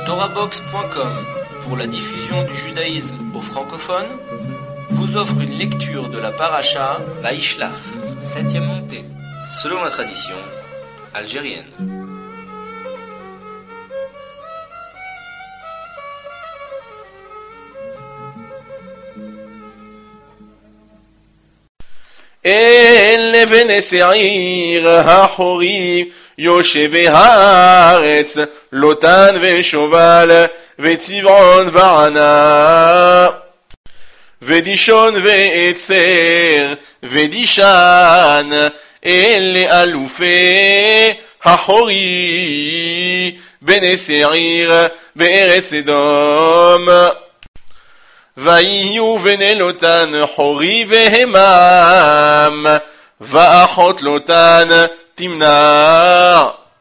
TorahBox.com, pour la diffusion du judaïsme aux francophones, vous offre une lecture de la paracha Vaishlach, 7e montée, selon la tradition algérienne. אלה בני שעיר החורים יושבי הארץ לוטן ושובל וצבעון וענה ודישון ועצר ודישן אלה אלופי החורי בני שעיר בארץ אדום ויהיו בני לוטן חורי והמם ואחות לוטן תמנע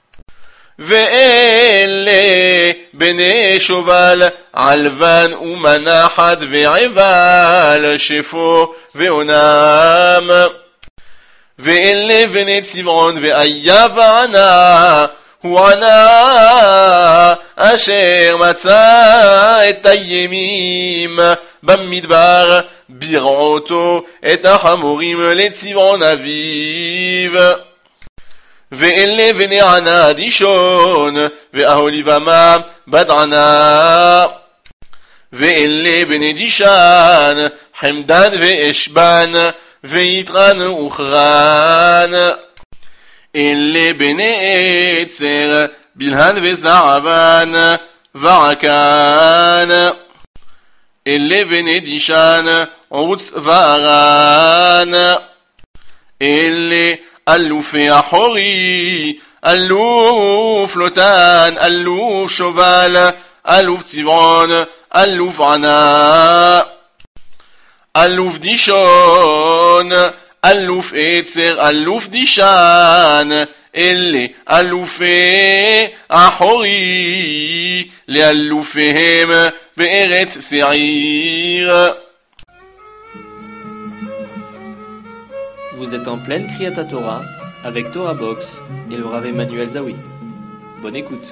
ואלה בני שובל עלבן ומנחת ועבל שפו ועונם ואלה בני צבעון ואיה וענה הוא ענה אשר מצא את הימים במדבר ברעותו את החמורים לצבעון אביו ואלה בני ענה דישון ואהוליבמה בת ענה ואלה בני דישן חמדן ואשבן ויתרן וכרן אלה בני עצר בלהן וזעבן ועקן אלה בני דישן ערוץ וערן אלה אלופי החורי אלוף לוטן אלוף שובל אלוף צבעון אלוף ענה אלוף דישון אלוף עצר אלוף דישן אלה אלופי החורי לאלופיהם בארץ שעיר. Vous êtes en pleine Kriyat Torah avec Torah Box et le Rav Emmanuel Zawi. Bonne écoute.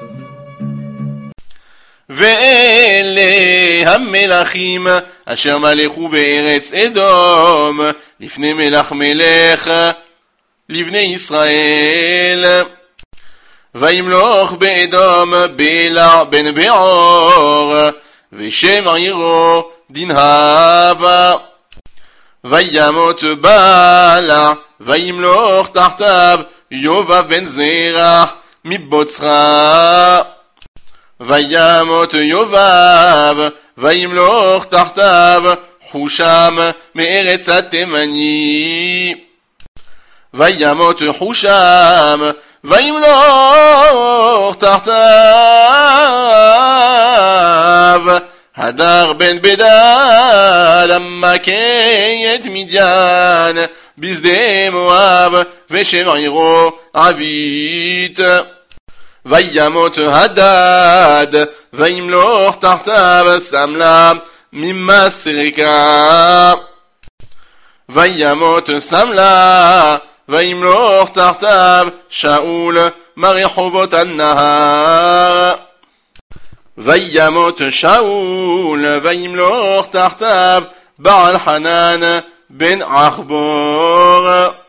ואלה המלכים אשר מלכו בארץ אדום לפני מלך מלך לבני ישראל וימלוך באדום בלע בן בעור ושם עירו דינהב וימות בלע וימלוך תחתיו יובב בן זרח מבוצחה וימות יובב וימלוך תחתיו חושם מארץ התימני וימות חושם וימלוך תחתיו הדר בן בדל המכה את מדיין בשדה מואב ושם עירו עבית וימות הדד וימלוך תחתיו סמלה ממסרקה וימות סמלה וימלוך תחתיו שאול מרחובות הנהר וימות שאול וימלוך תחתיו בעל חנן בן עכבור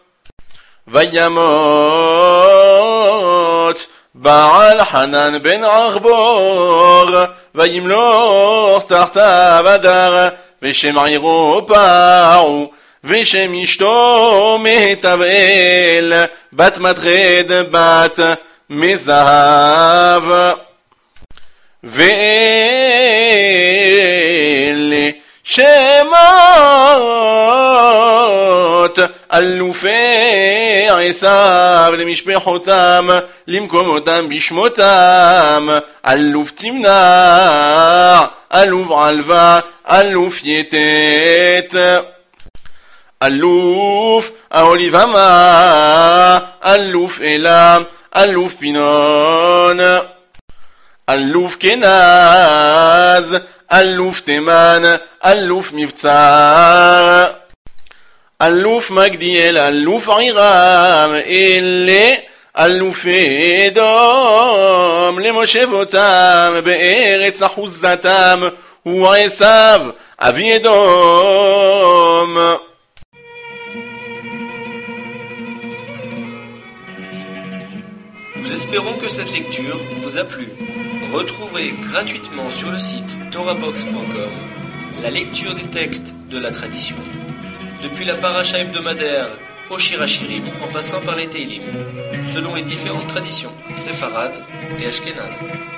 וימות בעל חנן בן עכבור וימלוך תחתיו הדר ושם עירו פעו ושם אשתו מתבאל בת מתחד בת מזהב ואלה שמות אלופי עשיו למשפחותם למקומותם בשמותם אלוף תמנע אלוף עלווה אלוף יתת אלוף אהוליבמה אלוף אלם אלוף פינון אלוף כנז אלוף תימן אלוף מבצר אלוף מגדיאל אלוף עירם אלה אלוף אדום למושבותם בארץ אחוזתם הוא עשיו אבי אדום. Nous espérons que cette lecture vous a plu. Retrouvez gratuitement sur le site torabox.com la lecture des textes de la tradition, depuis la paracha hebdomadaire au Shirachirim en passant par les Teilim, selon les différentes traditions séfarades et ashkénazes.